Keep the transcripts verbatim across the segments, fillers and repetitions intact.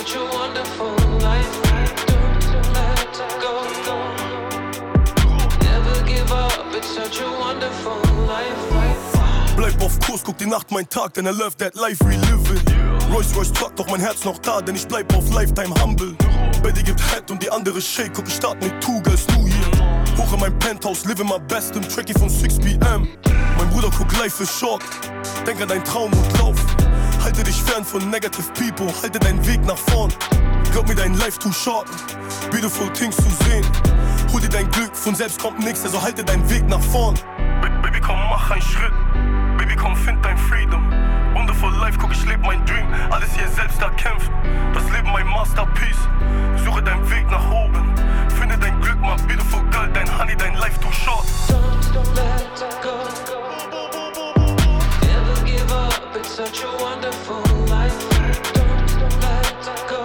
such a wonderful life. Don't let go. Never give up, it's such a wonderful life. Bleib auf Kurs, guck die Nacht, mein Tag, denn I love that life we live it. Rolls Royce Truck, doch mein Herz noch da, denn ich bleib auf Lifetime humble. Betty gibt Head und die andere Shake, guck ich start mit Two Girls, New Year. Hoch in mein Penthouse, live in my best im Tracky von six p m. Mein Bruder guckt life ist short, denk an deinen Traum und lauf. Halte dich fern von negative people, halte deinen Weg nach vorn. Glaub mir, dein Life too short, beautiful things zu sehen. Hol dir dein Glück, von selbst kommt nix, also halte deinen Weg nach vorn. Baby, komm, mach einen Schritt. Baby, komm, find dein Freedom. Wonderful life, guck, ich leb mein Dream. Alles hier selbst erkämpft. Das Leben mein Masterpiece. Suche deinen Weg nach oben. Finde dein Glück, my beautiful girl. Dein Honey, dein Life too short. Don't let go. Never give up, it's such a wonderful life. Don't let go.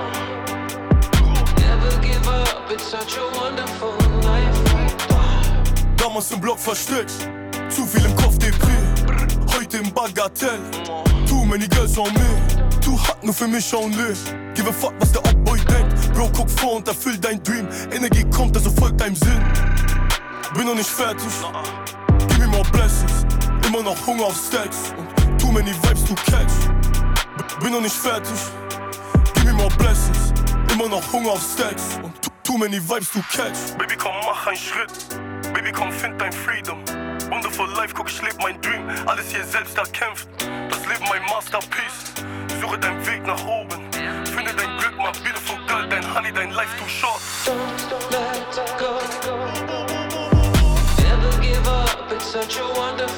Never give up, it's such a wonderful life. Damals im Block versteckt, zu viel im Kopf Depri. Heute im Bagatell, too many girls on me. Too hot, nur für mich only. Give a fuck, was der Upboy denkt. Bro, guck vor und erfüll dein Dream. Energie kommt, also folgt deinem Sinn. Bin noch nicht fertig, give me more blessings. Immer noch Hunger auf Stacks und too many vibes to catch. Bin noch nicht fertig, give me more blessings. Immer noch Hunger auf Stacks und too, too many vibes to catch. Baby, komm, mach einen Schritt. Baby, komm, find dein Freedom. Wonderful life, guck, ich leb mein Dream. Alles hier selbst erkämpft. Das Leben mein Masterpiece. Suche deinen Weg nach oben. Finde dein Glück, my beautiful girl. Dein Honey, dein Life too short. Don't let go. Never give up, it's such a wonderful